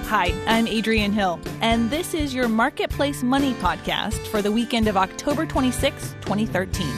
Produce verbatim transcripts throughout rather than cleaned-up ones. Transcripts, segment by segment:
Hi, I'm Adrienne Hill, and this is your Marketplace Money podcast for the weekend of October twenty-sixth, twenty thirteen.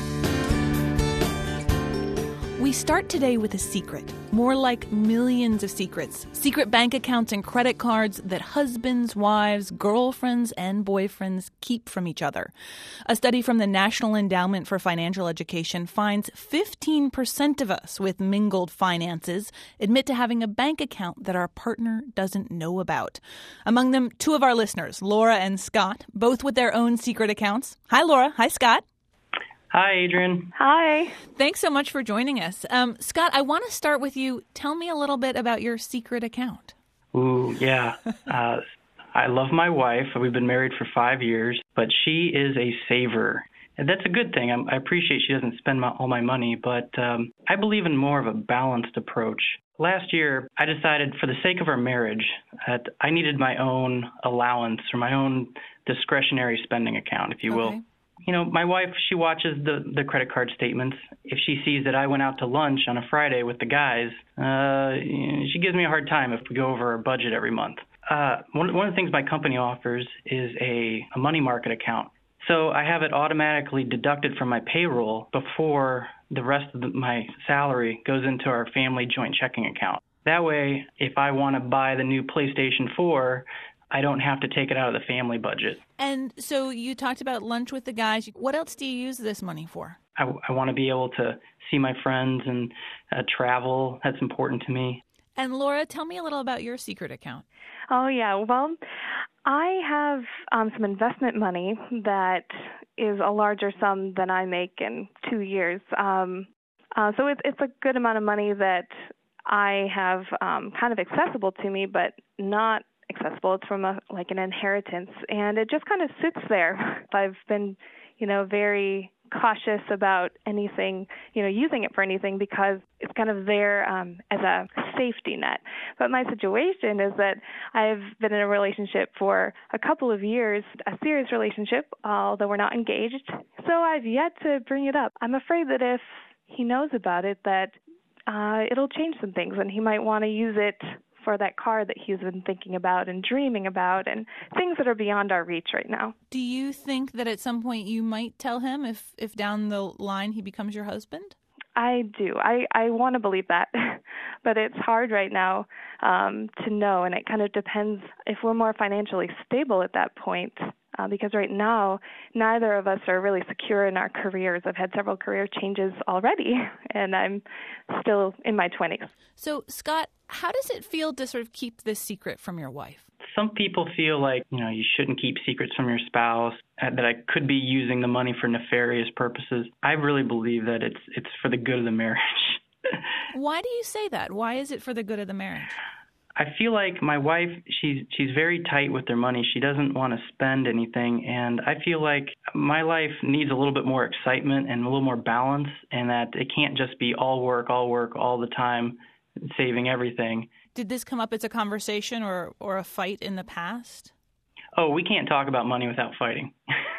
We start today with a secret, more like millions of secrets. Secret bank accounts and credit cards that husbands, wives, girlfriends, and boyfriends keep from each other. A study from the National Endowment for Financial Education finds fifteen percent of us with mingled finances admit to having a bank account that our partner doesn't know about. Among them, two of our listeners, Laura and Scott, both with their own secret accounts. Hi, Laura. Hi, Scott. Hi, Adrienne. Hi. Thanks so much for joining us. Um, Scott, I want to start with you. Tell me a little bit about your secret account. Ooh, yeah. uh, I love my wife. We've been married for five years, but she is a saver. And that's a good thing. I'm, I appreciate she doesn't spend my, all my money, but um, I believe in more of a balanced approach. Last year, I decided for the sake of our marriage that I needed my own allowance or my own discretionary spending account, if you will. Okay. You know, my wife, she watches the, the credit card statements. If she sees that I went out to lunch on a Friday with the guys, uh, she gives me a hard time if we go over our budget every month. Uh, one, one of the things my company offers is a, a money market account. So I have it automatically deducted from my payroll before the rest of the, my salary goes into our family joint checking account. That way, if I want to buy the new PlayStation four, I don't have to take it out of the family budget. And so you talked about lunch with the guys. What else do you use this money for? I, I want to be able to see my friends and uh, travel. That's important to me. And Laura, tell me a little about your secret account. Oh, yeah. Well, I have um, some investment money that is a larger sum than I make in two years. Um, uh, so it's, it's a good amount of money that I have um, kind of accessible to me, but not accessible. It's from a, like an inheritance, and it just kind of sits there. I've been, you know, very cautious about anything, you know, using it for anything because it's kind of there um, as a safety net. But my situation is that I've been in a relationship for a couple of years, a serious relationship, although we're not engaged. So I've yet to bring it up. I'm afraid that if he knows about it, that uh, it'll change some things, and he might want to use it for that car that he's been thinking about and dreaming about and things that are beyond our reach right now. Do you think that at some point you might tell him if, if down the line he becomes your husband? I do. I, I want to believe that, but it's hard right now um, to know, and it kind of depends if we're more financially stable at that point. Uh, because right now, neither of us are really secure in our careers. I've had several career changes already, and I'm still in my twenties. So, Scott, how does it feel to sort of keep this secret from your wife? Some people feel like, you know, you shouldn't keep secrets from your spouse, uh, that I could be using the money for nefarious purposes. I really believe that it's it's for the good of the marriage. Why do you say that? Why is it for the good of the marriage? I feel like my wife, she's she's very tight with her money. She doesn't want to spend anything, and I feel like my life needs a little bit more excitement and a little more balance, and that it can't just be all work, all work, all the time, saving everything. Did this come up as a conversation or, or a fight in the past? Oh, we can't talk about money without fighting.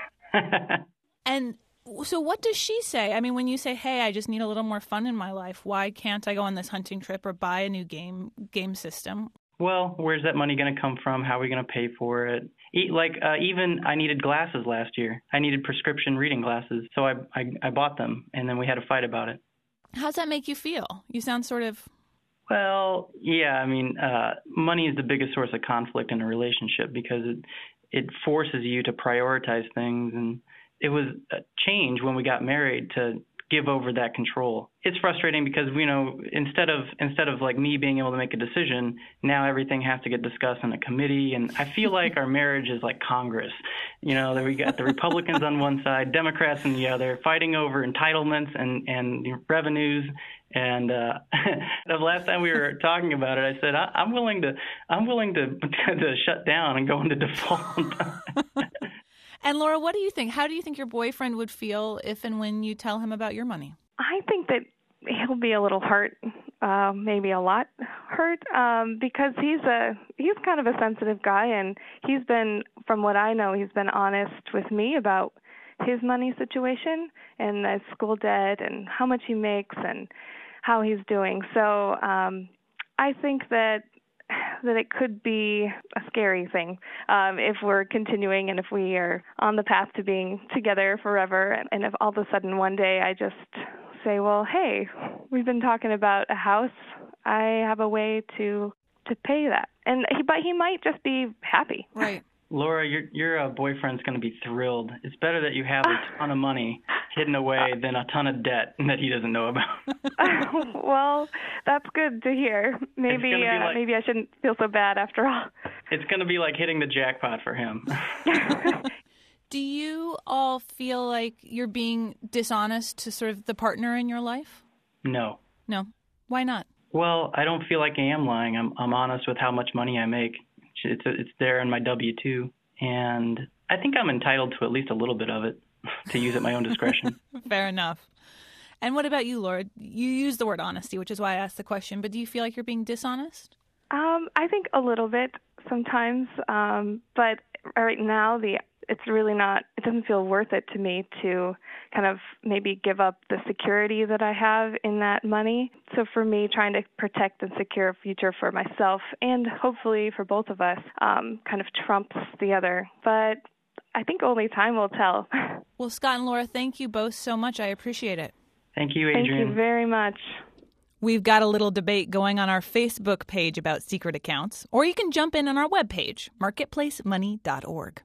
And so what does she say? I mean, when you say, hey, I just need a little more fun in my life, why can't I go on this hunting trip or buy a new game game system? Well, where's that money going to come from? How are we going to pay for it? E- like uh, even I needed glasses last year. I needed prescription reading glasses, so I, I I bought them, and then we had a fight about it. How's that make you feel? You sound sort of... Well, yeah, I mean, uh, money is the biggest source of conflict in a relationship because it it forces you to prioritize things, and it was a change when we got married to give over that control. It's frustrating because, you know, instead of instead of like me being able to make a decision, now everything has to get discussed in a committee. And I feel like our marriage is like Congress. You know, that we got the Republicans on one side, Democrats on the other, fighting over entitlements and, and revenues. And uh, the last time we were talking about it, I said, I, I'm willing to I'm willing to to shut down and go into default. And Laura, what do you think? How do you think your boyfriend would feel if and when you tell him about your money? I think that he'll be a little hurt, uh, maybe a lot hurt, um, because he's a he's kind of a sensitive guy, and he's been, from what I know, he's been honest with me about his money situation and his school debt and how much he makes and how he's doing. So um, I think that that it could be a scary thing um, if we're continuing and if we are on the path to being together forever. And, and if all of a sudden one day I just say, well, hey, we've been talking about a house. I have a way to to pay that. And he, but he might just be happy. Right. Laura, your your uh, boyfriend's going to be thrilled. It's better that you have a ton of money hidden away than a ton of debt that he doesn't know about. Well, that's good to hear. Maybe uh, like, maybe I shouldn't feel so bad after all. It's going to be like hitting the jackpot for him. Do you all feel like you're being dishonest to sort of the partner in your life? No. No. Why not? Well, I don't feel like I am lying. I'm I'm honest with how much money I make. It's it's there in my W two, and I think I'm entitled to at least a little bit of it to use at my own discretion. Fair enough. And what about you, Laura? You use the word honesty, which is why I asked the question, but do you feel like you're being dishonest? Um, I think a little bit sometimes, um, but right now the it's really not, it doesn't feel worth it to me to kind of maybe give up the security that I have in that money. So for me, trying to protect and secure a future for myself and hopefully for both of us um, kind of trumps the other. But I think only time will tell. Well, Scott and Laura, thank you both so much. I appreciate it. Thank you, Adrienne. Thank you very much. We've got a little debate going on our Facebook page about secret accounts, or you can jump in on our webpage, marketplace money dot org.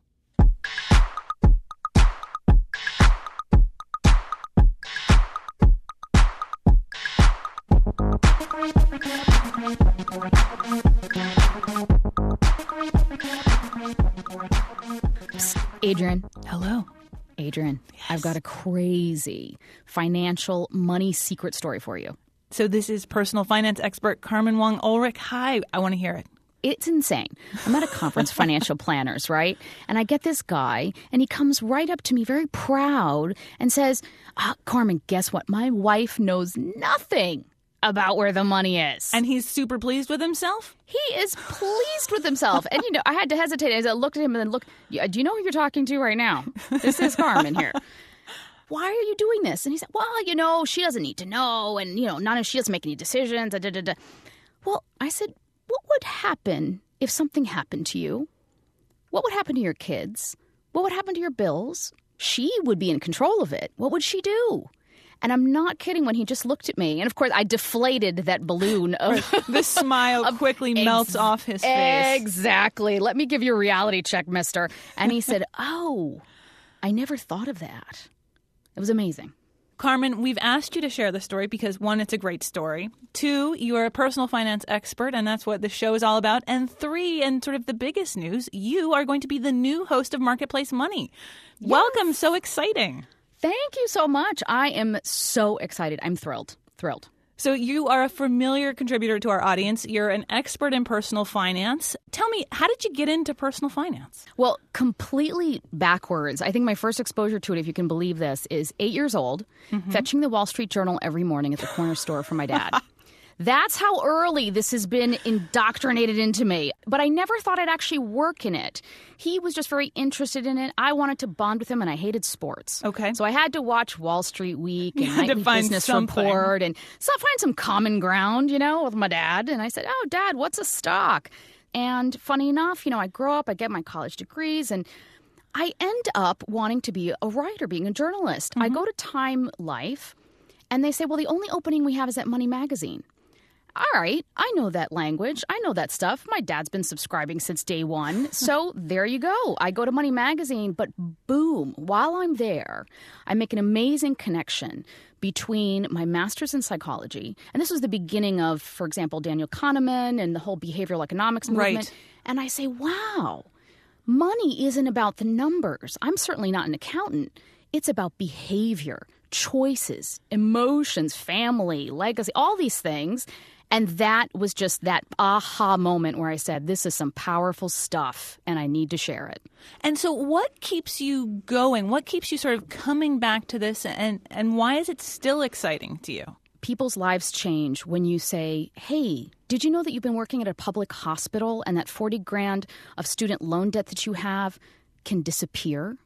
Psst, Adrienne. Hello. Adrienne, Yes. I've got a crazy financial money secret story for you. So this is personal finance expert Carmen Wong Ulrich. Hi, I want to hear it. It's insane. I'm at a conference, financial planners, right? And I get this guy, and he comes right up to me very proud and says, ah, Carmen, guess what? My wife knows nothing about where the money is. And he's super pleased with himself? He is pleased with himself. And, you know, I had to hesitate as I looked at him and then looked, do you know who you're talking to right now? This is Carmen here. Why are you doing this? And he said, well, you know, she doesn't need to know. And, you know, none of she doesn't make any decisions. Da, da, da, da. Well, I said, what would happen if something happened to you? What would happen to your kids? What would happen to your bills? She would be in control of it. What would she do? And I'm not kidding when he just looked at me. And, of course, I deflated that balloon. Of, the smile quickly ex- melts off his face. Exactly. Let me give you a reality check, mister. And he said, oh, I never thought of that. It was amazing. Carmen, we've asked you to share the story because, one, it's a great story. Two, you are a personal finance expert, and that's what the show is all about. And three, and sort of the biggest news, you are going to be the new host of Marketplace Money. Yes. Welcome. So exciting. Thank you so much. I am so excited. I'm thrilled. Thrilled. So you are a familiar contributor to our audience. You're an expert in personal finance. Tell me, how did you get into personal finance? Well, completely backwards. I think my first exposure to it, if you can believe this, is eight years old, mm-hmm. fetching the Wall Street Journal every morning at the corner store for my dad. That's how early this has been indoctrinated into me. But I never thought I'd actually work in it. He was just very interested in it. I wanted to bond with him, and I hated sports. Okay. So I had to watch Wall Street Week and Nightly Business something. Report and so find some common ground, you know, with my dad. And I said, oh, Dad, what's a stock? And funny enough, you know, I grow up, I get my college degrees, and I end up wanting to be a writer, being a journalist. Mm-hmm. I go to Time Life, and they say, well, the only opening we have is at Money Magazine. All right, I know that language. I know that stuff. My dad's been subscribing since day one. So there you go. I go to Money Magazine, but boom, while I'm there, I make an amazing connection between my master's in psychology. And this was the beginning of, for example, Daniel Kahneman and the whole behavioral economics movement. Right. And I say, wow, money isn't about the numbers. I'm certainly not an accountant. It's about behavior, choices, emotions, family, legacy, all these things. And that was just that aha moment where I said, this is some powerful stuff, and I need to share it. And so what keeps you going? What keeps you sort of coming back to this, and, and why is it still exciting to you? People's lives change when you say, hey, did you know that you've been working at a public hospital and that forty grand of student loan debt that you have can disappear?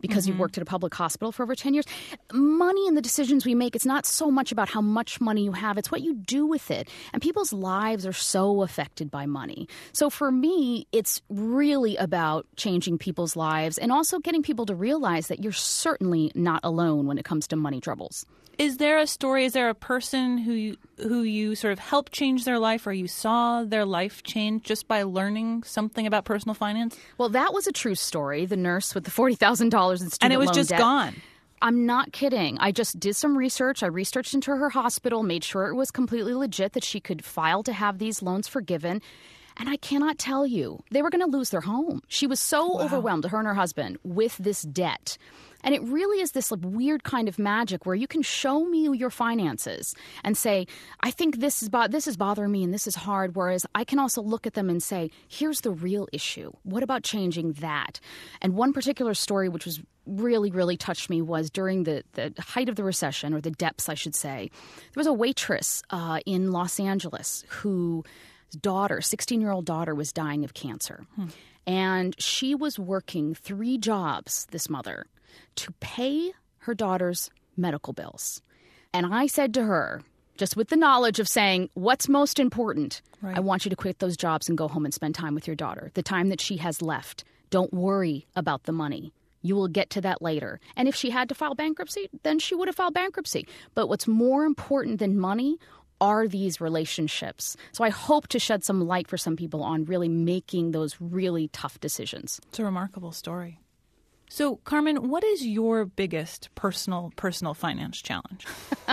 because mm-hmm. you've worked at a public hospital for over ten years. Money and the decisions we make, it's not so much about how much money you have. It's what you do with it. And people's lives are so affected by money. So for me, it's really about changing people's lives and also getting people to realize that you're certainly not alone when it comes to money troubles. Is there a story, is there a person who you, who you sort of helped change their life or you saw their life change just by learning something about personal finance? Well, that was a true story, the nurse with the forty thousand dollars in student And it was loan just debt. gone. I'm not kidding. I just did some research. I researched into her hospital, made sure it was completely legit that she could file to have these loans forgiven. And I cannot tell you, they were going to lose their home. She was so wow. overwhelmed, her and her husband, with this debt. And it really is this like, weird kind of magic where you can show me your finances and say, I think this is bo- this is bothering me and this is hard, whereas I can also look at them and say, here's the real issue. What about changing that? And one particular story which was really, really touched me was during the, the height of the recession, or the depths, I should say. There was a waitress uh, in Los Angeles whose daughter, sixteen-year-old daughter, was dying of cancer. Hmm. And she was working three jobs, this mother, to pay her daughter's medical bills. And I said to her, just with the knowledge of saying, what's most important? Right. I want you to quit those jobs and go home and spend time with your daughter, the time that she has left. Don't worry about the money. You will get to that later. And if she had to file bankruptcy, then she would have filed bankruptcy. But what's more important than money are these relationships. So I hope to shed some light for some people on really making those really tough decisions. It's a remarkable story. So, Carmen, what is your biggest personal personal finance challenge?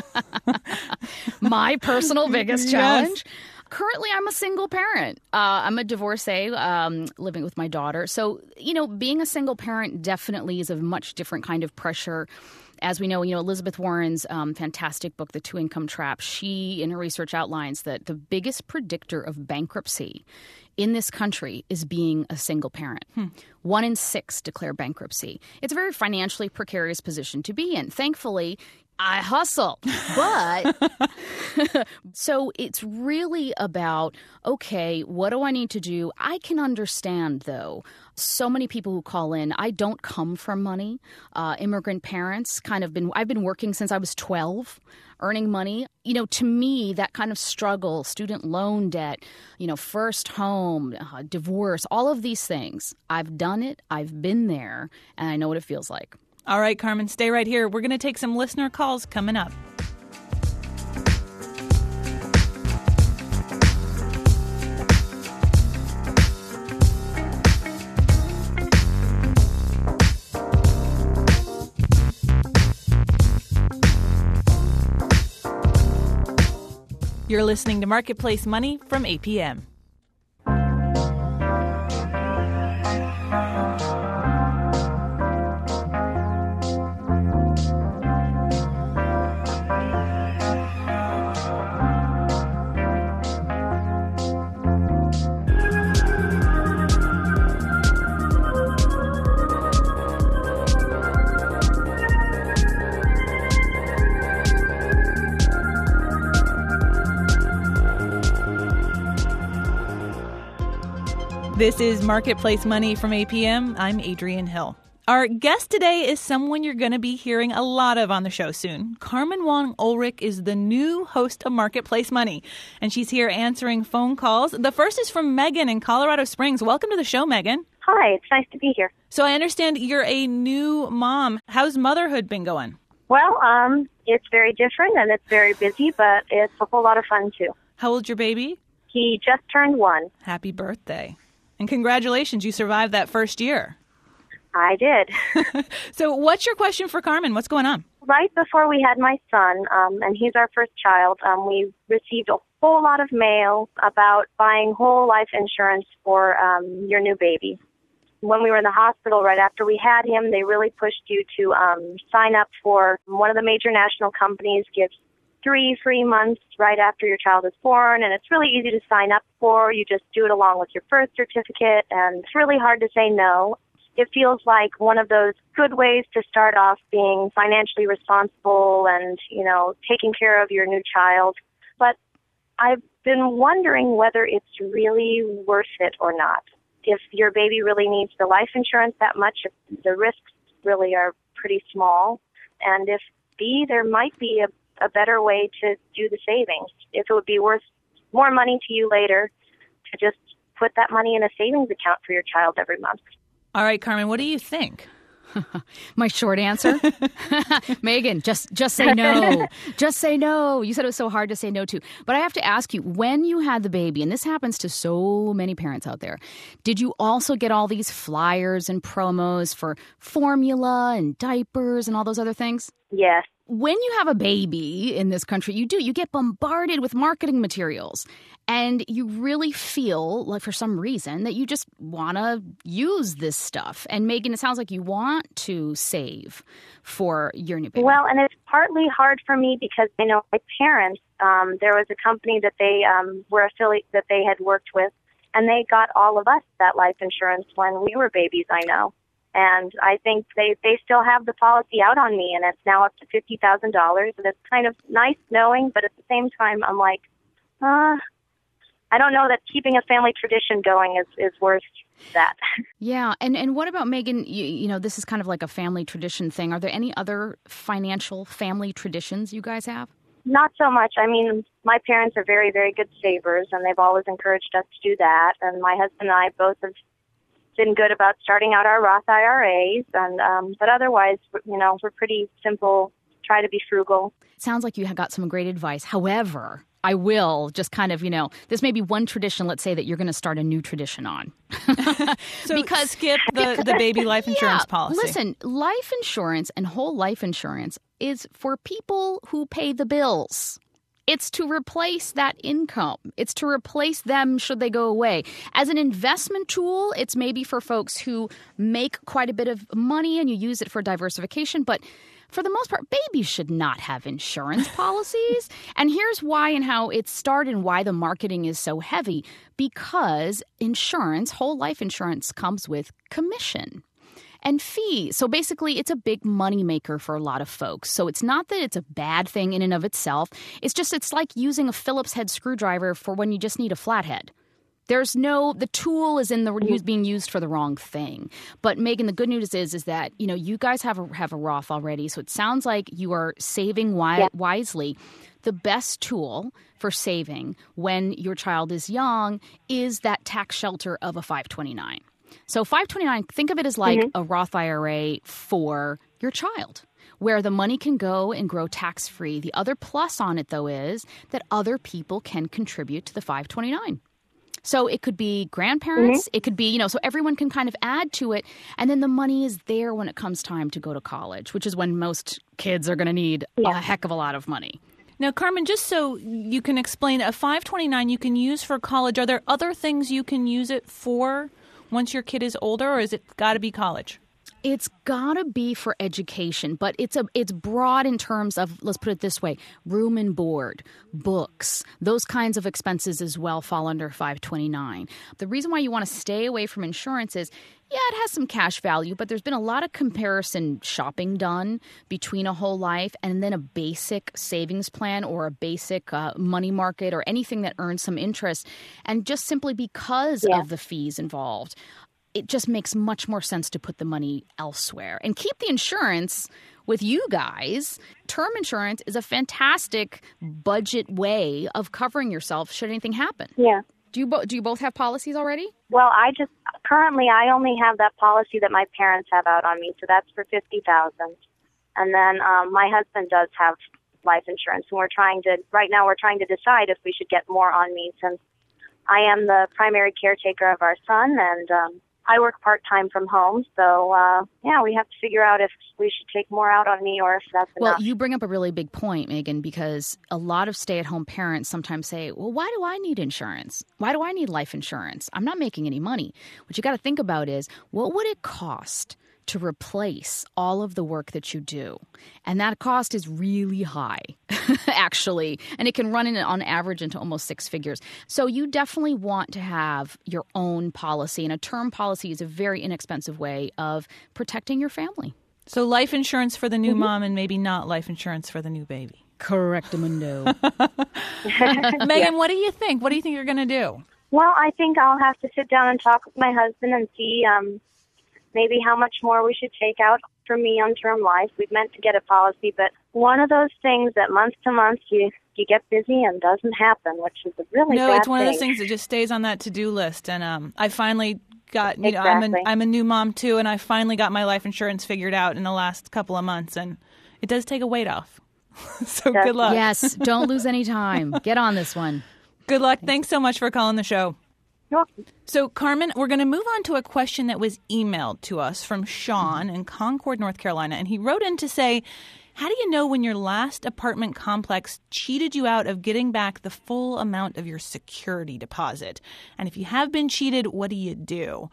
My personal biggest challenge? Yes. Currently, I'm a single parent. Uh, I'm a divorcee um, living with my daughter. So, you know, being a single parent definitely is a much different kind of pressure. As we know, you know, Elizabeth Warren's um, fantastic book, The Two-Income Trap, she, in her research, outlines that the biggest predictor of bankruptcy in this country is being a single parent. Hmm. One in six declare bankruptcy. It's a very financially precarious position to be in. Thankfully, I hustle. But so it's really about, okay, what do I need to do? I can understand, though, so many people who call in, I don't come from money. Uh, immigrant parents kind of been, I've been working since I was twelve, earning money. You know, to me, that kind of struggle, student loan debt, you know, first home, uh, divorce, all of these things. I've done it. I've been there, and I know what it feels like. All right, Carmen, stay right here. We're going to take some listener calls coming up. You're listening to Marketplace Money from A P M. This is Marketplace Money from A P M. I'm Adrienne Hill. Our guest today is someone you're going to be hearing a lot of on the show soon. Carmen Wong Ulrich is the new host of Marketplace Money, and she's here answering phone calls. The first is from Megan in Colorado Springs. Welcome to the show, Megan. Hi, it's nice to be here. So I understand you're a new mom. How's motherhood been going? Well, um, it's very different and it's very busy, but it's a whole lot of fun, too. How old's your baby? He just turned one. Happy birthday. And congratulations, you survived that first year. I did. So what's your question for Carmen? What's going on? Right before we had my son, um, and he's our first child, um, we received a whole lot of mail about buying whole life insurance for um, your new baby. When we were in the hospital right after we had him, they really pushed you to um, sign up for one of the major national companies gives three free months right after your child is born, and it's really easy to sign up for. You just do it along with your birth certificate, and it's really hard to say no. It feels like one of those good ways to start off being financially responsible and, you know, taking care of your new child. But I've been wondering whether it's really worth it or not. If your baby really needs the life insurance that much, if the risks really are pretty small. And if B, there might be a, a better way to do the savings. If it would be worth more money to you later to just put that money in a savings account for your child every month. All right, Carmen, what do you think? My short answer? Megan, just just say no. Just say no. You said it was so hard to say no to. But I have to ask you, when you had the baby, and this happens to so many parents out there, did you also get all these flyers and promos for formula and diapers and all those other things? Yes. When you have a baby in this country, you do. You get bombarded with marketing materials. And you really feel like for some reason that you just want to use this stuff. And Megan, it sounds like you want to save for your new baby. Well, and it's partly hard for me because, you know, my parents, um, there was a company that they um, were affiliate that they had worked with, and they got all of us that life insurance when we were babies, I know. And I think they, they still have the policy out on me, and it's now up to fifty thousand dollars. And it's kind of nice knowing, but at the same time, I'm like, uh, I don't know that keeping a family tradition going is, is worth that. Yeah. And, and what about, Megan, you, you know, this is kind of like a family tradition thing. Are there any other financial family traditions you guys have? Not so much. I mean, my parents are very, very good savers, and they've always encouraged us to do that. And my husband and I both have been good about starting out our Roth I R As. And um, but otherwise, you know, we're pretty simple, try to be frugal. It sounds like you have got some great advice. However, I will just kind of, you know, this may be one tradition, let's say, that you're going to start a new tradition on. So because skip the, the baby life insurance yeah, policy. Listen, life insurance and whole life insurance is for people who pay the bills. It's to replace that income. It's to replace them should they go away. As an investment tool, it's maybe for folks who make quite a bit of money and you use it for diversification. But for the most part, babies should not have insurance policies. And here's why and how it started and why the marketing is so heavy. Because insurance, whole life insurance, comes with commission and fees. So basically, it's a big moneymaker for a lot of folks. So it's not that it's a bad thing in and of itself. It's just it's like using a Phillips head screwdriver for when you just need a flathead. There's no, the tool is in the use, being used for the wrong thing. But Megan, the good news is, is that, you know, you guys have a, have a Roth already. So it sounds like you are saving wi- yeah. wisely. The best tool for saving when your child is young is that tax shelter of a five twenty-nine. So five twenty-nine, think of it as like mm-hmm. a Roth I R A for your child, where the money can go and grow tax-free. The other plus on it, though, is that other people can contribute to the five twenty-nine. So it could be grandparents. Mm-hmm. It could be, you know, so everyone can kind of add to it. And then the money is there when it comes time to go to college, which is when most kids are going to need yeah. a heck of a lot of money. Now, Carmen, just so you can explain, a five twenty-nine you can use for college. Are there other things you can use it for once your kid is older, or is it got to be college? It's got to be for education, but it's a it's broad in terms of, let's put it this way, room and board, books, those kinds of expenses as well fall under five twenty-nine. The reason why you want to stay away from insurance is, yeah, it has some cash value, but there's been a lot of comparison shopping done between a whole life and then a basic savings plan or a basic uh, money market or anything that earns some interest. And just simply because yeah. of the fees involved, it just makes much more sense to put the money elsewhere and keep the insurance with you guys. Term insurance is a fantastic budget way of covering yourself should anything happen. Yeah. Do you, bo- do you both have policies already? Well, I just currently I only have that policy that my parents have out on me, so that's for fifty thousand dollars. And then um, my husband does have life insurance, and we're trying to right now we're trying to decide if we should get more on me since I am the primary caretaker of our son, and um, I work part-time from home, so, uh, yeah, we have to figure out if we should take more out on me or if that's well, enough. Well, you bring up a really big point, Megan, because a lot of stay-at-home parents sometimes say, well, why do I need insurance? Why do I need life insurance? I'm not making any money. What you got to think about is, what would it cost to replace all of the work that you do? And that cost is really high, actually. And it can run in on average into almost six figures. So you definitely want to have your own policy. And a term policy is a very inexpensive way of protecting your family. So life insurance for the new mm-hmm. mom and maybe not life insurance for the new baby. Correctamundo. Megan, yeah. What do you think? What do you think you're going to do? Well, I think I'll have to sit down and talk with my husband and see um, maybe how much more we should take out for me on term life. We've meant to get a policy, but one of those things that month to month you you get busy and doesn't happen, which is a really no, bad it's one thing. of those things that just stays on that to-do list. And um, I finally got, you exactly. know, I'm a, I'm a new mom too, and I finally got my life insurance figured out in the last couple of months, and it does take a weight off. So That's good luck. Yes, don't lose any time. Get on this one. Good luck. Thanks so much for calling the show. You're welcome. So, Carmen, we're going to move on to a question that was emailed to us from Sean in Concord, North Carolina. And he wrote in to say, how do you know when your last apartment complex cheated you out of getting back the full amount of your security deposit? And if you have been cheated, what do you do?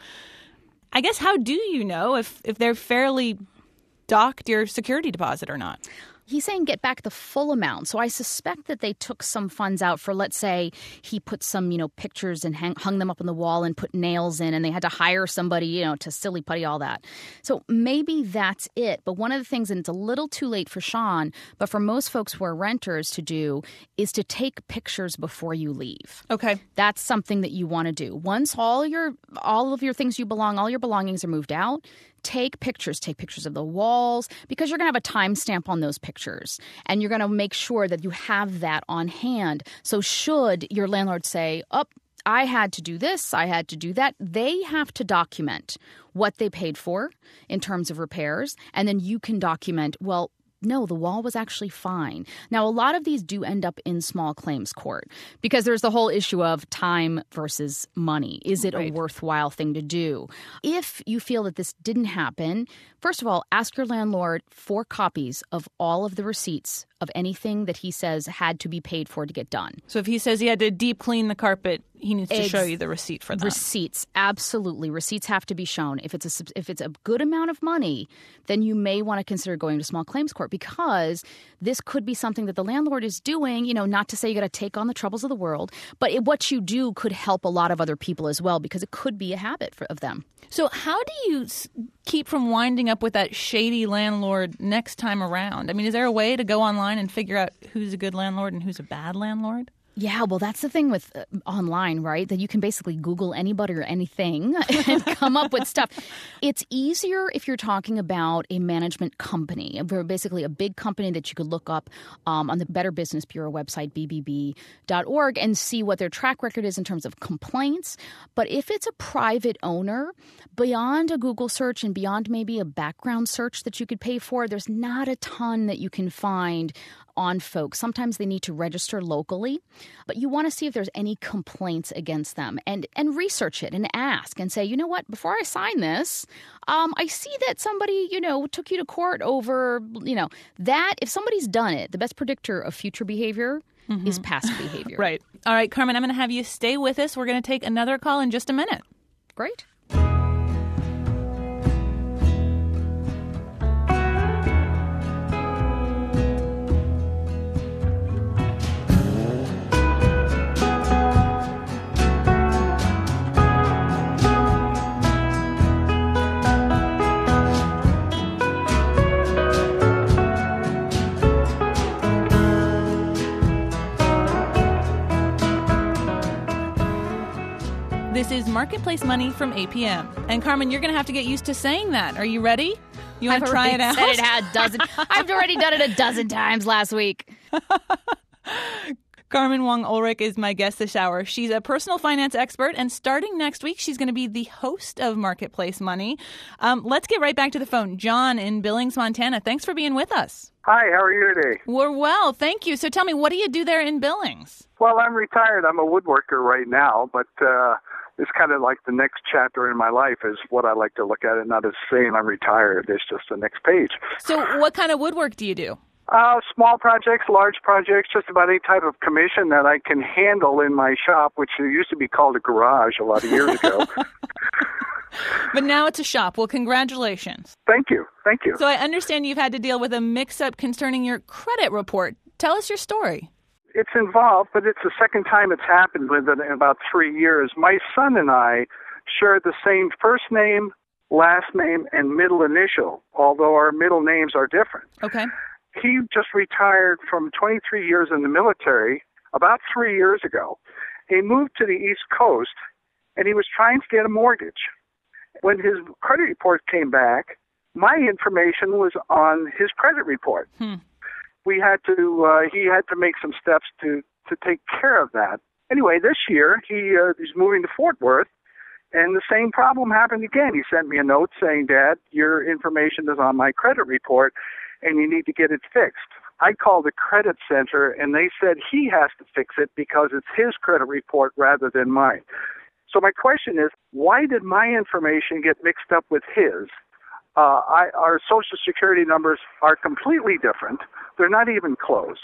I guess, how do you know if, if they're fairly docked your security deposit or not? He's saying get back the full amount. So I suspect that they took some funds out for, let's say, he put some, you know, pictures and hang, hung them up on the wall and put nails in, and they had to hire somebody, you know, to silly putty all that. So maybe that's it. But one of the things, and it's a little too late for Sean, but for most folks who are renters to do, is to take pictures before you leave. Okay. That's something that you want to do. Once all your all of your things you belong, all your belongings are moved out, take pictures. Take pictures of the walls, because you're going to have a timestamp on those pictures. And you're going to make sure that you have that on hand. So should your landlord say, oh, I had to do this, I had to do that, they have to document what they paid for in terms of repairs. And then you can document, well, no, the wall was actually fine. Now, a lot of these do end up in small claims court because there's the whole issue of time versus money. Is it right. a worthwhile thing to do? If you feel that this didn't happen, first of all, ask your landlord for copies of all of the receipts of anything that he says had to be paid for to get done. So if he says he had to deep clean the carpet, he needs to Ex- show you the receipt for that. Receipts, absolutely. Receipts have to be shown. If it's a if it's a good amount of money, then you may want to consider going to small claims court, because this could be something that the landlord is doing, you know, not to say you got to take on the troubles of the world, but it, what you do could help a lot of other people as well, because it could be a habit for, of them. So how do you s- keep from winding up with that shady landlord next time around? I mean, is there a way to go online and figure out who's a good landlord and who's a bad landlord? Yeah, well, that's the thing with uh, online, right? That you can basically Google anybody or anything and come up with stuff. It's easier if you're talking about a management company, basically a big company that you could look up um, on the Better Business Bureau website, b b b dot org, and see what their track record is in terms of complaints. But if it's a private owner, beyond a Google search and beyond maybe a background search that you could pay for, there's not a ton that you can find on folks. Sometimes they need to register locally, but you want to see if there's any complaints against them, and and research it and ask and say, you know what, before I sign this, um, I see that somebody, you know, took you to court over, you know, that. If somebody's done it, the best predictor of future behavior mm-hmm. is past behavior. Right. All right, Carmen, I'm going to have you stay with us. We're going to take another call in just a minute. Great. This is Marketplace Money from A P M. And Carmen, you're going to have to get used to saying that. Are you ready? You want to try it out? Said it a dozen. I've already done it a dozen times last week. Carmen Wong Ulrich is my guest this hour. She's a personal finance expert, and starting next week, she's going to be the host of Marketplace Money. Um, let's get right back to the phone. John in Billings, Montana. Thanks for being with us. Hi, how are you today? We're well, thank you. So tell me, what do you do there in Billings? Well, I'm retired. I'm a woodworker right now, but uh, it's kind of like the next chapter in my life is what I like to look at it, not as saying I'm retired. It's just the next page. So what kind of woodwork do you do? Uh, small projects, large projects, just about any type of commission that I can handle in my shop, which used to be called a garage a lot of years ago. But now it's a shop. Well, congratulations. Thank you. Thank you. So I understand you've had to deal with a mix-up concerning your credit report. Tell us your story. It's involved, but it's the second time it's happened within about three years. My son and I share the same first name, last name, and middle initial, although our middle names are different. Okay. He just retired from twenty-three years in the military about three years ago. He moved to the East Coast, and he was trying to get a mortgage. when his credit report came back, my information was on his credit report. Hmm. We had to, uh, he had to make some steps to, to take care of that. Anyway, this year, he uh, he's moving to Fort Worth, and the same problem happened again. He sent me a note saying, Dad, your information is on my credit report, and you need to get it fixed. I called the credit center, and they said he has to fix it because it's his credit report rather than mine. So my question is, why did my information get mixed up with his? Uh, I, our Social Security numbers are completely different. They're not even close.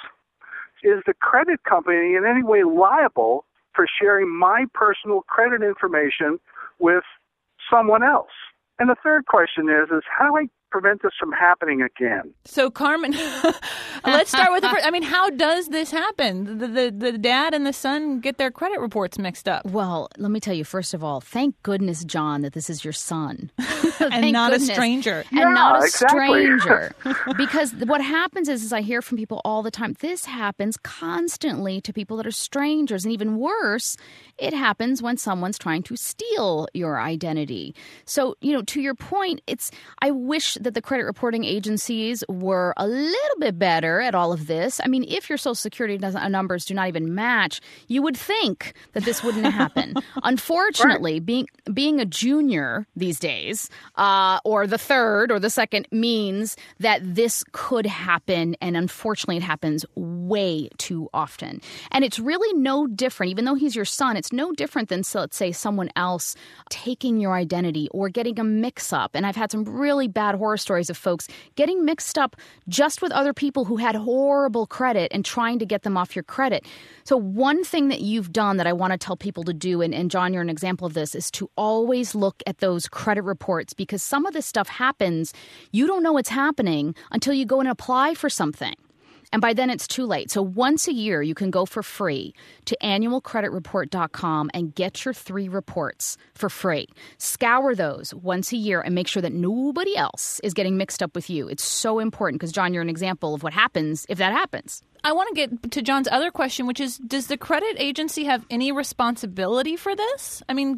Is the credit company in any way liable for sharing my personal credit information with someone else? And the third question is, is how do I prevent this from happening again? So, Carmen, let's start with the first. I mean, how does this happen? The, the the dad and the son get their credit reports mixed up. Well, let me tell you, first of all, thank goodness, John, that this is your son. and not goodness. a stranger. And yeah, not a exactly. stranger. Because what happens is, is I hear from people all the time, this happens constantly to people that are strangers. And even worse, it happens when someone's trying to steal your identity. So, you know, to your point, it's I wish that the credit reporting agencies were a little bit better at all of this. I mean, if your Social Security numbers do not even match, you would think that this wouldn't happen. Unfortunately, right. being being a junior these days, uh, or the third or the second, means that this could happen, and unfortunately it happens way too often. And it's really no different, even though he's your son, it's no different than, so let's say, someone else taking your identity or getting a mix-up. And I've had some really bad horror stories of folks getting mixed up just with other people who had horrible credit and trying to get them off your credit. So one thing that you've done that I want to tell people to do, and, and John, you're an example of this, is to always look at those credit reports, because some of this stuff happens. You don't know it's happening until you go and apply for something. And by then it's too late. So once a year, you can go for free to annual credit report dot com and get your three reports for free. Scour those once a year and make sure that nobody else is getting mixed up with you. It's so important because, John, you're an example of what happens if that happens. I want to get to John's other question, which is, does the credit agency have any responsibility for this? I mean,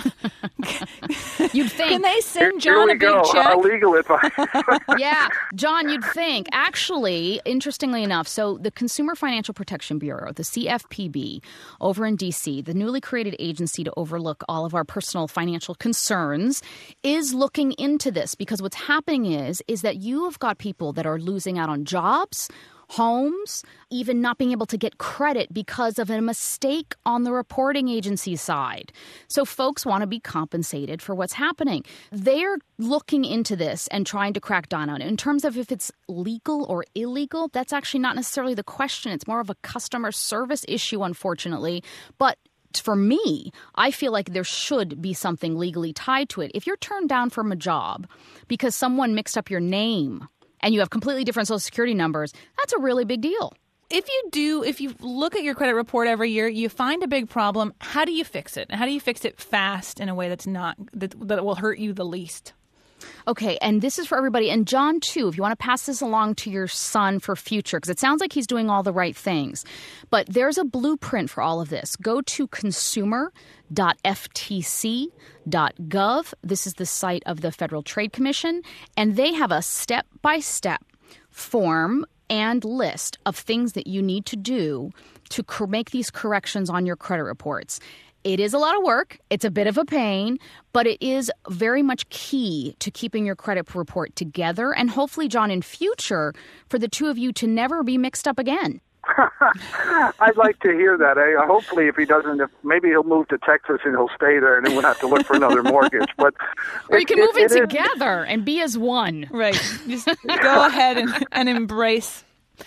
you'd think. Can they send Here, John here a big go. check? Uh, legal advice. Yeah, John, you'd think. Actually, interestingly enough, so the Consumer Financial Protection Bureau, the C F P B, over in D C, the newly created agency to overlook all of our personal financial concerns, is looking into this, because what's happening is, is that you have got people that are losing out on jobs, homes, even not being able to get credit because of a mistake on the reporting agency side. So folks want to be compensated for what's happening. They're looking into this and trying to crack down on it. In terms of if it's legal or illegal, that's actually not necessarily the question. It's more of a customer service issue, unfortunately. But for me, I feel like there should be something legally tied to it. If you're turned down from a job because someone mixed up your name and you have completely different Social Security numbers, that's a really big deal. If you do, if you look at your credit report every year, you find a big problem, how do you fix it? How do you fix it fast in a way that's not, that, that will hurt you the least? Okay, and this is for everybody. And John, too, if you want to pass this along to your son for future, because it sounds like he's doing all the right things. But there's a blueprint for all of this. Go to consumer dot f t c dot gov. This is the site of the Federal Trade Commission, and they have a step-by-step form and list of things that you need to do to cor- make these corrections on your credit reports. It is a lot of work. It's a bit of a pain, but it is very much key to keeping your credit report together. And hopefully, John, in future, for the two of you to never be mixed up again. I'd like to hear that. I, hopefully, if he doesn't, if, maybe he'll move to Texas and he'll stay there, and then we'll have to look for another mortgage. But or it, you can it, move it, it together is... and be as one. Right. Just go ahead and, and embrace.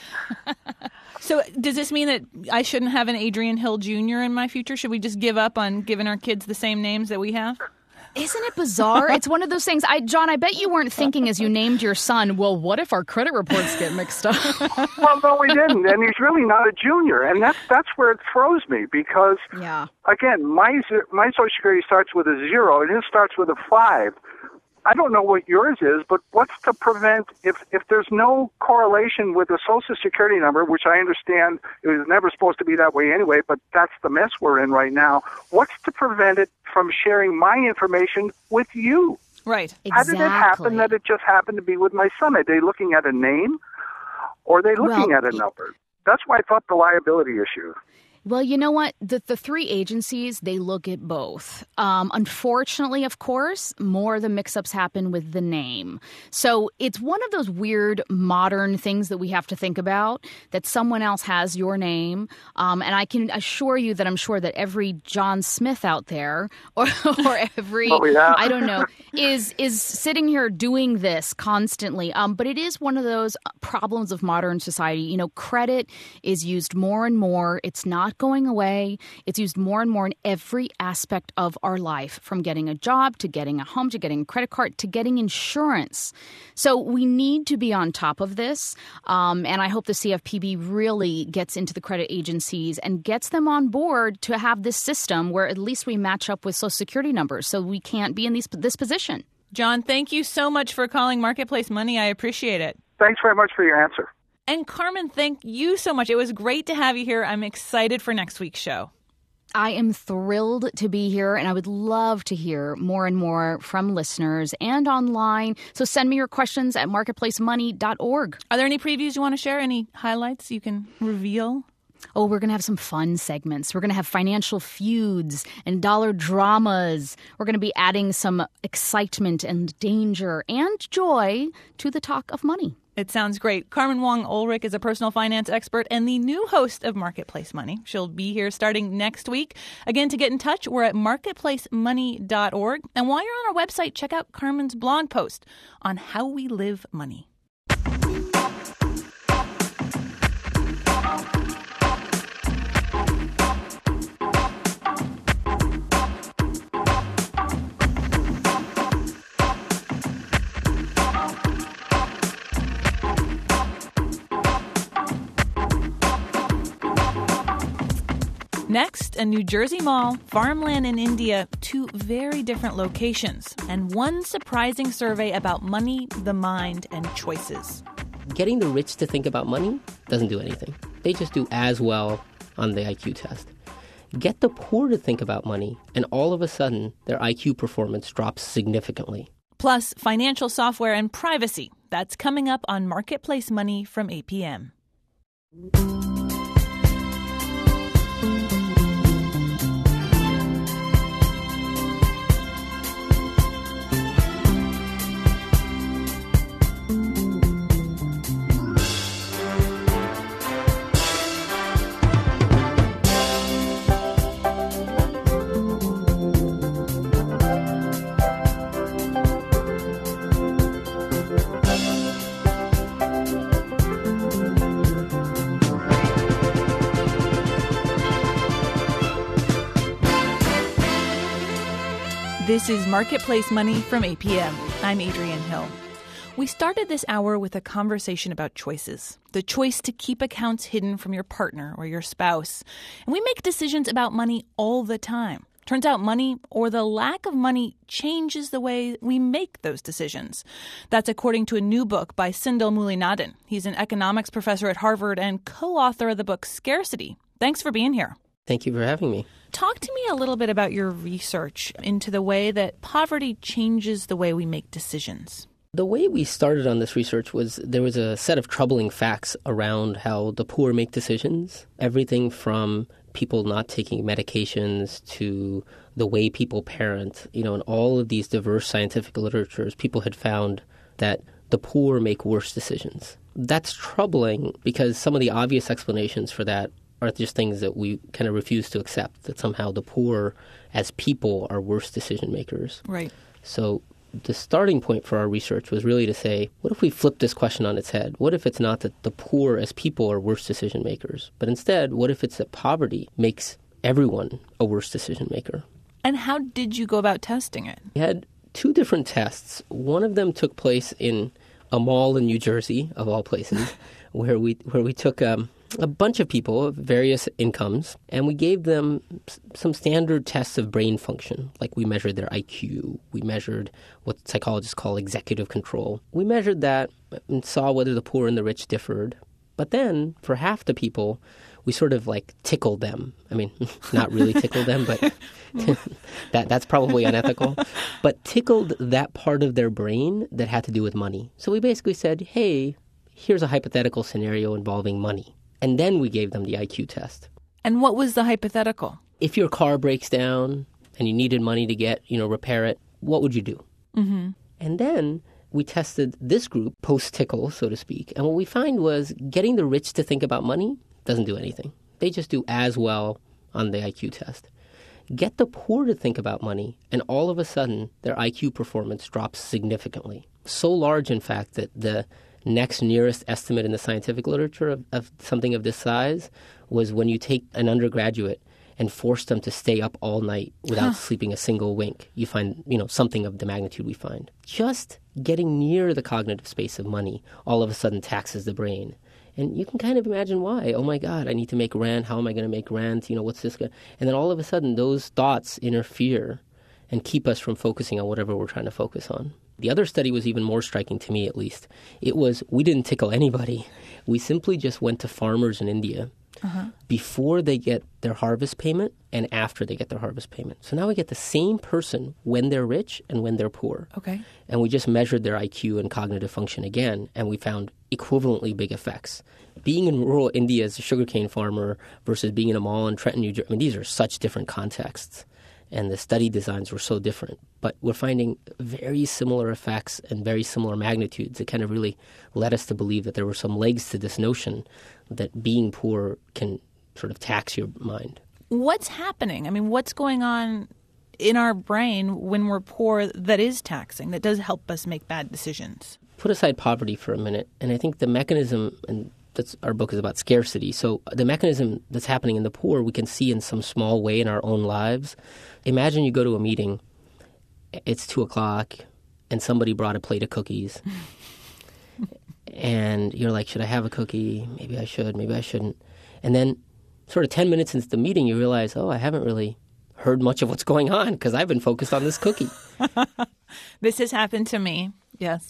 So does this mean that I shouldn't have an Adrian Hill Junior in my future? Should we just give up on giving our kids the same names that we have? Isn't it bizarre? It's one of those things. I, John, I bet you weren't thinking as you named your son, well, what if our credit reports get mixed up? Well, no, we didn't. And he's really not a junior. And that's that's where it throws me because, yeah. again, my my Social Security starts with a zero and his starts with a five. I don't know what yours is, but what's to prevent, if, if there's no correlation with the Social Security number, which I understand it was never supposed to be that way anyway, but that's the mess we're in right now, what's to prevent it from sharing my information with you? Right. Exactly. How did it happen that it just happened to be with my son? Are they looking at a name or are they looking well, at a number? That's why I thought the liability issue. Well, you know what? The the three agencies, they look at both. Um, unfortunately, of course, more of the mix-ups happen with the name. So it's one of those weird modern things that we have to think about, that someone else has your name. Um, and I can assure you that I'm sure that every John Smith out there or, or every, oh, yeah. I don't know, is is sitting here doing this constantly. Um, but it is one of those problems of modern society. You know, credit is used more and more. It's not going away. It's used more and more in every aspect of our life, from getting a job to getting a home to getting a credit card to getting insurance. So we need to be on top of this. Um, and I hope the C F P B really gets into the credit agencies and gets them on board to have this system where at least we match up with Social Security numbers so we can't be in these, this position. John, thank you so much for calling Marketplace Money. I appreciate it. Thanks very much for your answer. And Carmen, thank you so much. It was great to have you here. I'm excited for next week's show. I am thrilled to be here, and I would love to hear more and more from listeners and online. So send me your questions at marketplace money dot org. Are there any previews you want to share? Any highlights you can reveal? Oh, we're going to have some fun segments. We're going to have financial feuds and dollar dramas. We're going to be adding some excitement and danger and joy to the talk of money. It sounds great. Carmen Wong Ulrich is a personal finance expert and the new host of Marketplace Money. She'll be here starting next week. Again, to get in touch, we're at marketplace money dot org. And while you're on our website, check out Carmen's blog post on how we live money. Next, a New Jersey mall, farmland in India, two very different locations, and one surprising survey about money, the mind, and choices. Getting the rich to think about money doesn't do anything. They just do as well on the I Q test. Get the poor to think about money, and all of a sudden, their I Q performance drops significantly. Plus, financial software and privacy. That's coming up on Marketplace Money from eight p.m. This is Marketplace Money from eight p.m. I'm Adrienne Hill. We started this hour with a conversation about choices. The choice to keep accounts hidden from your partner or your spouse. And we make decisions about money all the time. Turns out money, or the lack of money, changes the way we make those decisions. That's according to a new book by Sindel Mullinadan. He's an economics professor at Harvard and co-author of the book Scarcity. Thanks for being here. Thank you for having me. Talk to me a little bit about your research into the way that poverty changes the way we make decisions. The way we started on this research was there was a set of troubling facts around how the poor make decisions. Everything from people not taking medications to the way people parent. You know, in all of these diverse scientific literatures, people had found that the poor make worse decisions. That's troubling because some of the obvious explanations for that are just things that we kind of refuse to accept, that somehow the poor as people are worse decision makers. Right. So the starting point for our research was really to say, what if we flip this question on its head? What if it's not that the poor as people are worse decision makers, but instead, what if it's that poverty makes everyone a worse decision maker? And how did you go about testing it? We had two different tests. One of them took place in a mall in New Jersey, of all places, where we where we took um, a bunch of people of various incomes, and we gave them some standard tests of brain function. Like we measured their I Q. We measured what psychologists call executive control. We measured that and saw whether the poor and the rich differed. But then, for half the people, we sort of like tickled them. I mean, not really tickled them, but that that's probably unethical. But tickled that part of their brain that had to do with money. So we basically said, hey, here's a hypothetical scenario involving money. And then we gave them the I Q test. And what was the hypothetical? If your car breaks down and you needed money to get, you know, repair it, what would you do? Mm-hmm. And then we tested this group post-tickle, so to speak. And what we find was getting the rich to think about money doesn't do anything. They just do as well on the I Q test. Get the poor to think about money, and all of a sudden, their I Q performance drops significantly. So large, in fact, that the next nearest estimate in the scientific literature of, of something of this size was when you take an undergraduate and force them to stay up all night without huh. sleeping a single wink. You find, you know, something of the magnitude we find. Just getting near the cognitive space of money all of a sudden taxes the brain. And you can kind of imagine why. Oh, my God, I need to make rent. How am I going to make rent? You know, what's this going to... And then all of a sudden, those thoughts interfere and keep us from focusing on whatever we're trying to focus on. The other study was even more striking to me, at least. It was, we didn't tickle anybody. We simply just went to farmers in India uh-huh. before they get their harvest payment and after they get their harvest payment. So now we get the same person when they're rich and when they're poor. Okay. And we just measured their I Q and cognitive function again, and we found equivalently big effects. Being in rural India as a sugarcane farmer versus being in a mall in Trenton, New Jersey, I mean, these are such different contexts. And the study designs were so different. But we're finding very similar effects and very similar magnitudes. It kind of really led us to believe that there were some legs to this notion that being poor can sort of tax your mind. What's happening? I mean, what's going on in our brain when we're poor that is taxing, that does help us make bad decisions? Put aside poverty for a minute. And I think the mechanism, and that's our book is about scarcity. So the mechanism that's happening in the poor, we can see in some small way in our own lives. Imagine you go to a meeting, it's two o'clock, and somebody brought a plate of cookies. And you're like, should I have a cookie? Maybe I should, maybe I shouldn't. And then sort of ten minutes into the meeting, you realize, oh, I haven't really heard much of what's going on because I've been focused on this cookie. This has happened to me. Yes.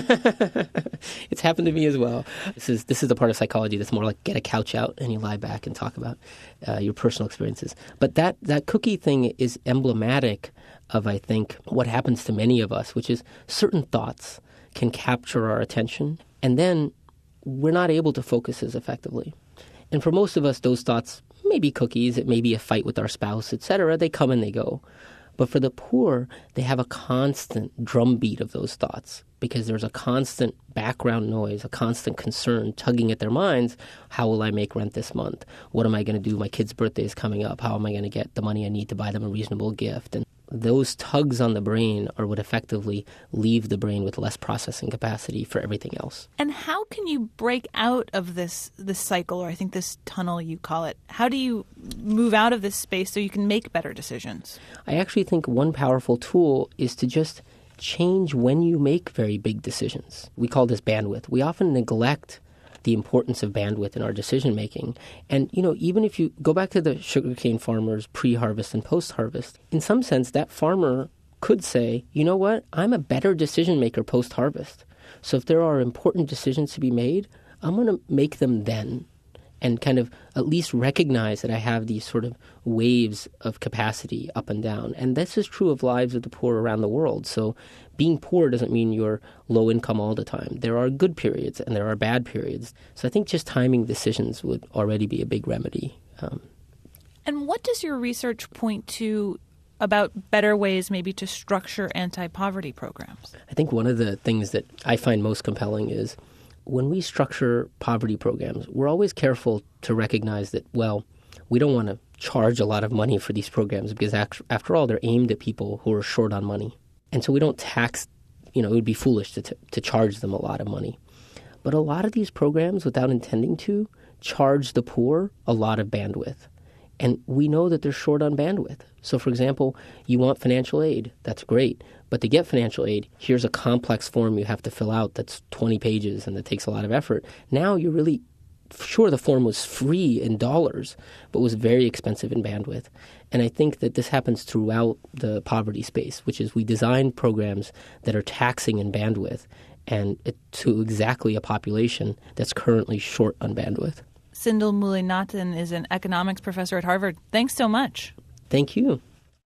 It's happened to me as well. This is this is the part of psychology that's more like get a couch out and you lie back and talk about uh, your personal experiences. But that, that cookie thing is emblematic of, I think, what happens to many of us, which is certain thoughts can capture our attention, and then we're not able to focus as effectively. And for most of us, those thoughts may be cookies, it may be a fight with our spouse, et cetera. They come and they go. But for the poor, they have a constant drumbeat of those thoughts because there's a constant background noise, a constant concern tugging at their minds. How will I make rent this month? What am I going to do? My kid's birthday is coming up. How am I going to get the money I need to buy them a reasonable gift? And those tugs on the brain are what effectively leave the brain with less processing capacity for everything else. And how can you break out of this this cycle, or I think this tunnel you call it? How do you move out of this space so you can make better decisions? I actually think one powerful tool is to just change when you make very big decisions. We call this bandwidth. We often neglect the importance of bandwidth in our decision-making. And, you know, even if you go back to the sugarcane farmers pre-harvest and post-harvest, in some sense, that farmer could say, you know what, I'm a better decision-maker post-harvest. So if there are important decisions to be made, I'm going to make them then and kind of at least recognize that I have these sort of waves of capacity up and down. And this is true of lives of the poor around the world. So being poor doesn't mean you're low income all the time. There are good periods and there are bad periods. So I think just timing decisions would already be a big remedy. Um, and what does your research point to about better ways maybe to structure anti-poverty programs? I think one of the things that I find most compelling is when we structure poverty programs, we're always careful to recognize that, well, we don't want to charge a lot of money for these programs because after all, they're aimed at people who are short on money. And so we don't tax, you know, it would be foolish to, t- to charge them a lot of money. But a lot of these programs, without intending to, charge the poor a lot of bandwidth. And we know that they're short on bandwidth. So, for example, you want financial aid. That's great. But to get financial aid, here's a complex form you have to fill out that's twenty pages and that takes a lot of effort. Now you're really sure, the form was free in dollars, but was very expensive in bandwidth. And I think that this happens throughout the poverty space, which is we design programs that are taxing in bandwidth and it, to exactly a population that's currently short on bandwidth. Sindel Mullainathan is an economics professor at Harvard. Thanks so much. Thank you.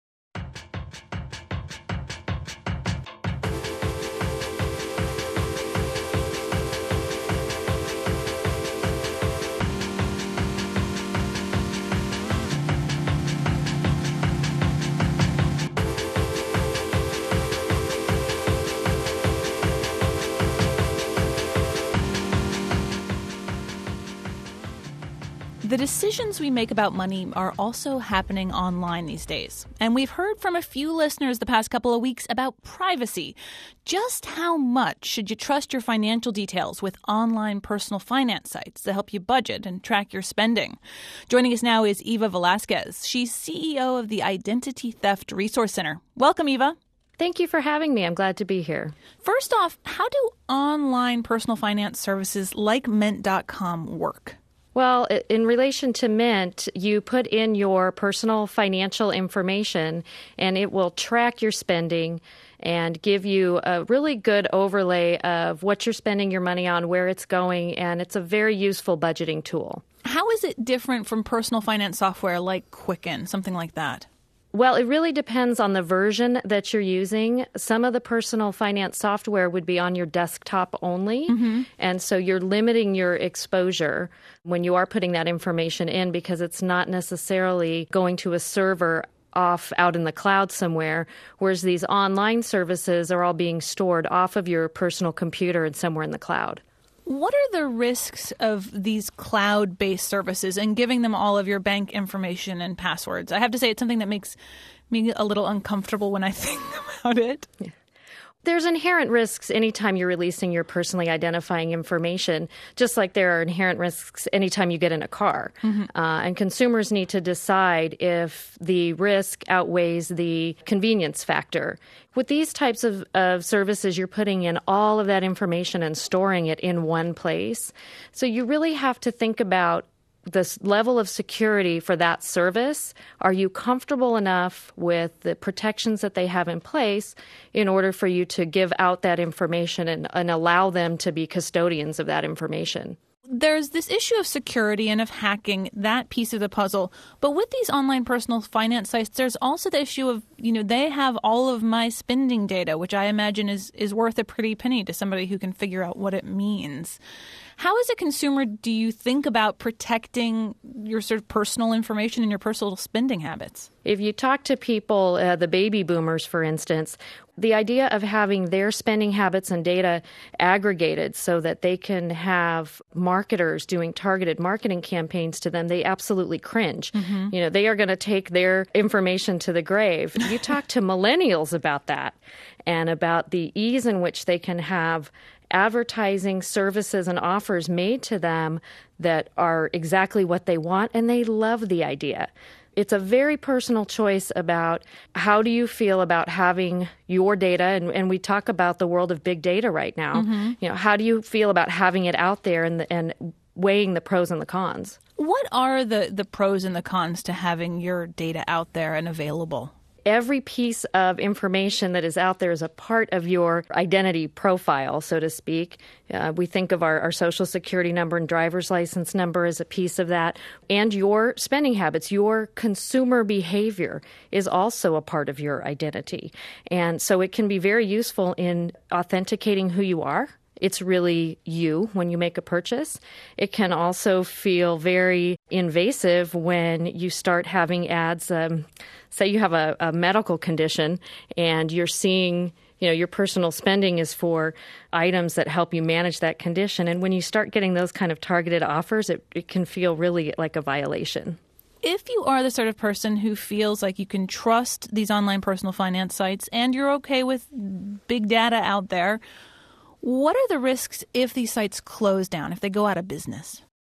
The decisions we make about money are also happening online these days. And we've heard from a few listeners the past couple of weeks about privacy. Just how much should you trust your financial details with online personal finance sites that help you budget and track your spending? Joining us now is Eva Velasquez. She's C E O of the Identity Theft Resource Center. Welcome, Eva. Thank you for having me. I'm glad to be here. First off, how do online personal finance services like Mint dot com work? Well, in relation to Mint, you put in your personal financial information and it will track your spending and give you a really good overlay of what you're spending your money on, where it's going, and it's a very useful budgeting tool. How is it different from personal finance software like Quicken, something like that? Well, it really depends on the version that you're using. Some of the personal finance software would be on your desktop only, mm-hmm. and so you're limiting your exposure when you are putting that information in because it's not necessarily going to a server off out in the cloud somewhere, whereas these online services are all being stored off of your personal computer and somewhere in the cloud. What are the risks of these cloud-based services and giving them all of your bank information and passwords? I have to say it's something that makes me a little uncomfortable when I think about it. Yeah. There's inherent risks anytime you're releasing your personally identifying information, just like there are inherent risks anytime you get in a car. Mm-hmm. Uh, and consumers need to decide if the risk outweighs the convenience factor. With these types of, of services, you're putting in all of that information and storing it in one place. So you really have to think about this level of security for that service. Are you comfortable enough with the protections that they have in place in order for you to give out that information and, and allow them to be custodians of that information? There's this issue of security and of hacking, that piece of the puzzle. But with these online personal finance sites, there's also the issue of, you know, they have all of my spending data, which I imagine is, is worth a pretty penny to somebody who can figure out what it means. How, as a consumer, do you think about protecting your sort of personal information and your personal spending habits? If you talk to people, uh, the baby boomers, for instance, the idea of having their spending habits and data aggregated so that they can have marketers doing targeted marketing campaigns to them, they absolutely cringe. Mm-hmm. You know, they are going to take their information to the grave. You talk to millennials about that and about the ease in which they can have advertising services and offers made to them that are exactly what they want, and they love the idea. It's a very personal choice about how do you feel about having your data, and, and we talk about the world of big data right now. Mm-hmm. You know, how do you feel about having it out there and, and weighing the pros and the cons? What are the, the pros and the cons to having your data out there and available? Every piece of information that is out there is a part of your identity profile, so to speak. Uh, we think of our, our social security number and driver's license number as a piece of that. And your spending habits, your consumer behavior is also a part of your identity. And so it can be very useful in authenticating who you are. It's really you when you make a purchase. It can also feel very invasive when you start having ads. Um, say you have a, a medical condition and you're seeing, you know, your personal spending is for items that help you manage that condition. And when you start getting those kind of targeted offers, it, it can feel really like a violation. If you are the sort of person who feels like you can trust these online personal finance sites and you're okay with big data out there, what are the risks if these sites close down, if they go out of business?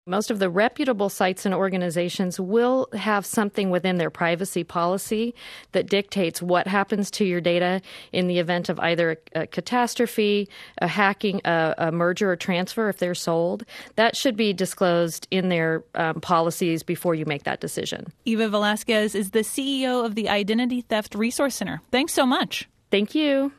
Most of the reputable sites and organizations will have something within their privacy policy that dictates what happens to your data in the event of either a, a catastrophe, a hacking, a, a merger or transfer if they're sold. That should be disclosed in their um, policies before you make that decision. Eva Velasquez is the C E O of the Identity Theft Resource Center. Thanks so much. Thank you.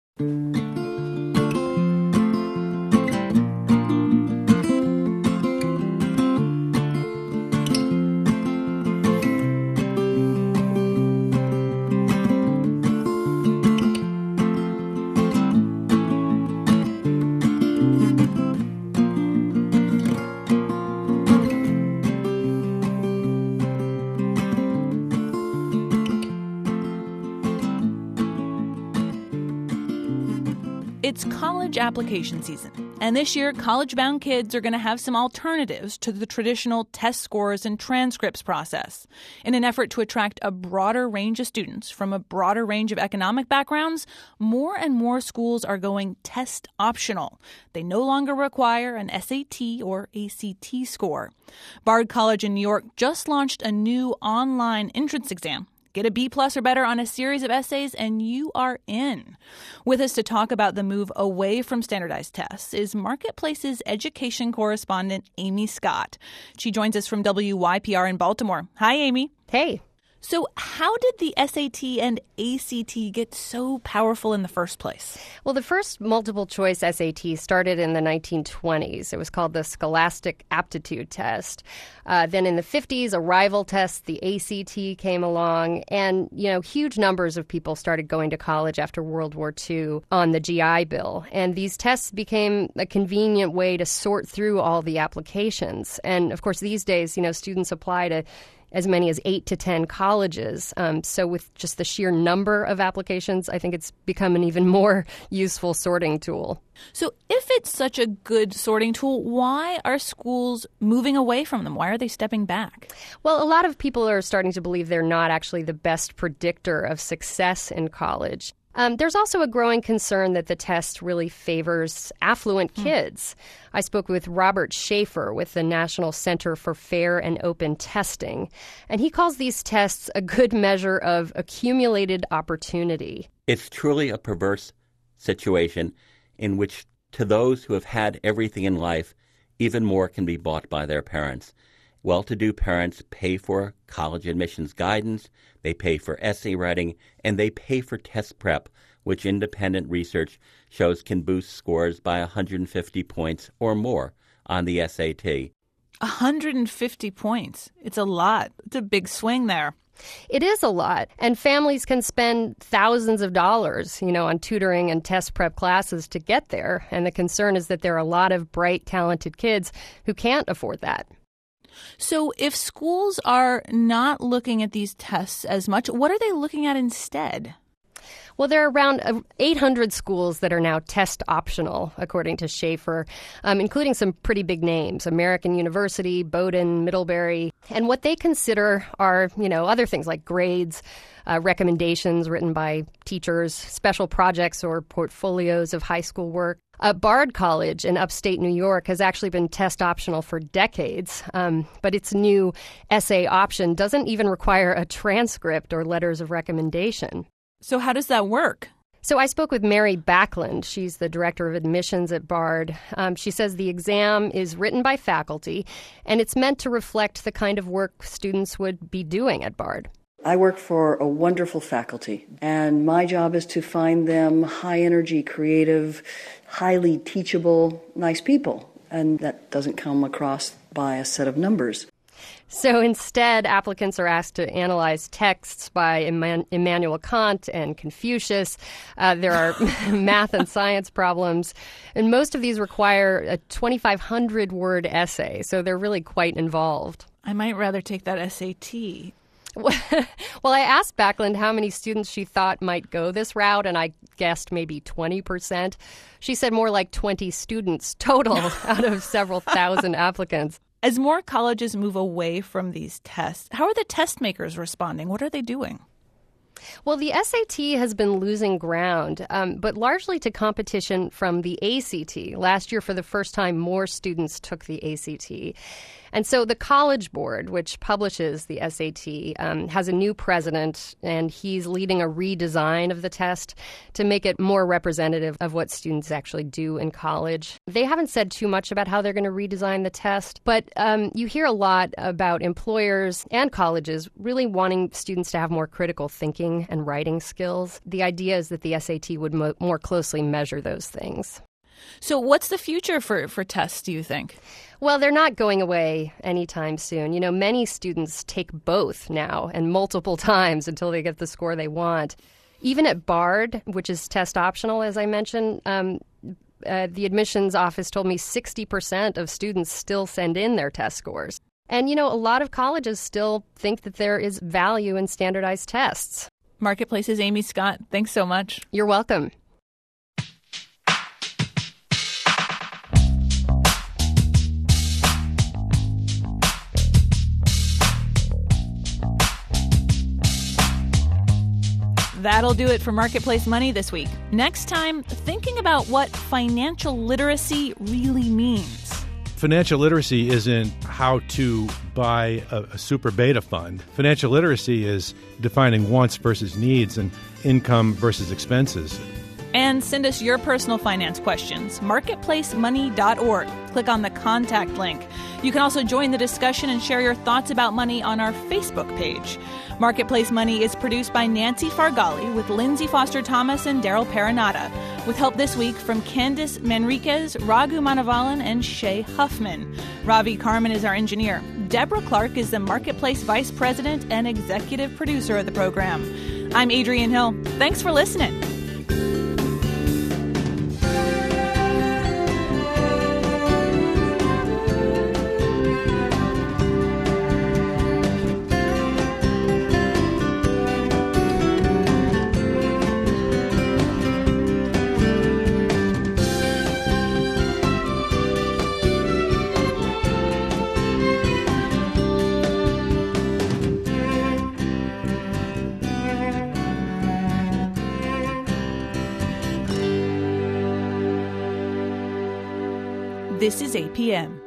It's college application season, and this year, college-bound kids are going to have some alternatives to the traditional test scores and transcripts process. In an effort to attract a broader range of students from a broader range of economic backgrounds, more and more schools are going test optional. They no longer require an S A T or A C T score. Bard College in New York just launched a new online entrance exam. Get a B plus or better on a series of essays, and you are in. With us to talk about the move away from standardized tests is Marketplace's education correspondent, Amy Scott. She joins us from W Y P R in Baltimore. Hi, Amy. Hey. So how did the S A T and A C T get so powerful in the first place? Well, the first multiple-choice S A T started in the nineteen twenties. It was called the Scholastic Aptitude Test. Uh, then in the fifties, a rival test, the A C T, came along. And, you know, huge numbers of people started going to college after World War Two on the G I Bill. And these tests became a convenient way to sort through all the applications. And, of course, these days, you know, students apply to as many as eight to ten colleges. Um, so with just the sheer number of applications, I think it's become an even more useful sorting tool. So if it's such a good sorting tool, why are schools moving away from them? Why are they stepping back? Well, a lot of people are starting to believe they're not actually the best predictor of success in college. Um, there's also a growing concern that the test really favors affluent kids. Mm. I spoke with Robert Schaefer with the National Center for Fair and Open Testing, and he calls these tests a good measure of accumulated opportunity. It's truly a perverse situation in which, to those who have had everything in life, even more can be bought by their parents. Well-to-do parents pay for college admissions guidance, they pay for essay writing, and they pay for test prep, which independent research shows can boost scores by one hundred fifty points or more on the S A T. one hundred fifty points. It's a lot. It's a big swing there. It is a lot, and families can spend thousands of dollars, you know, on tutoring and test prep classes to get there, and the concern is that there are a lot of bright, talented kids who can't afford that. So if schools are not looking at these tests as much, what are they looking at instead? Well, there are around eight hundred schools that are now test optional, according to Schaefer, um, including some pretty big names, American University, Bowdoin, Middlebury. And what they consider are, you know, other things like grades, uh, recommendations written by teachers, special projects or portfolios of high school work. Uh, Bard College in upstate New York has actually been test optional for decades, um, but its new essay option doesn't even require a transcript or letters of recommendation. So how does that work? So I spoke with Mary Backlund. She's the director of admissions at Bard. Um, she says the exam is written by faculty, and it's meant to reflect the kind of work students would be doing at Bard. I work for a wonderful faculty, and my job is to find them high-energy, creative, highly teachable, nice people, and that doesn't come across by a set of numbers. So instead, applicants are asked to analyze texts by Imman- Immanuel Kant and Confucius. Uh, there are math and science problems, and most of these require a twenty-five hundred word essay, so they're really quite involved. I might rather take that S A T. Well, I asked Backlund how many students she thought might go this route, and I guessed maybe twenty percent. She said more like twenty students total out of several thousand applicants. As more colleges move away from these tests, how are the test makers responding? What are they doing? Well, the S A T has been losing ground, um, but largely to competition from the A C T. Last year, for the first time, more students took the A C T. And so the College Board, which publishes the S A T, um, has a new president, and he's leading a redesign of the test to make it more representative of what students actually do in college. They haven't said too much about how they're going to redesign the test, but um, you hear a lot about employers and colleges really wanting students to have more critical thinking and writing skills. The idea is that the S A T would mo- more closely measure those things. So what's the future for, for tests, do you think? Well, they're not going away anytime soon. You know, many students take both now and multiple times until they get the score they want. Even at Bard, which is test optional, as I mentioned, um, uh, the admissions office told me sixty percent of students still send in their test scores. And, you know, a lot of colleges still think that there is value in standardized tests. Marketplace's Amy Scott, thanks so much. You're welcome. That'll do it for Marketplace Money this week. Next time, thinking about what financial literacy really means. Financial literacy isn't how to buy a, a super beta fund. Financial literacy is defining wants versus needs and income versus expenses. And send us your personal finance questions. marketplace money dot org. Click on the contact link. You can also join the discussion and share your thoughts about money on our Facebook page. Marketplace Money is produced by Nancy Fargali with Lindsay Foster Thomas and Daryl Peranata, with help this week from Candice Manriquez, Raghu Manavalan, and Shay Huffman. Ravi Carmen is our engineer. Deborah Clark is the Marketplace Vice President and Executive Producer of the program. I'm Adrienne Hill. Thanks for listening. This is A P M.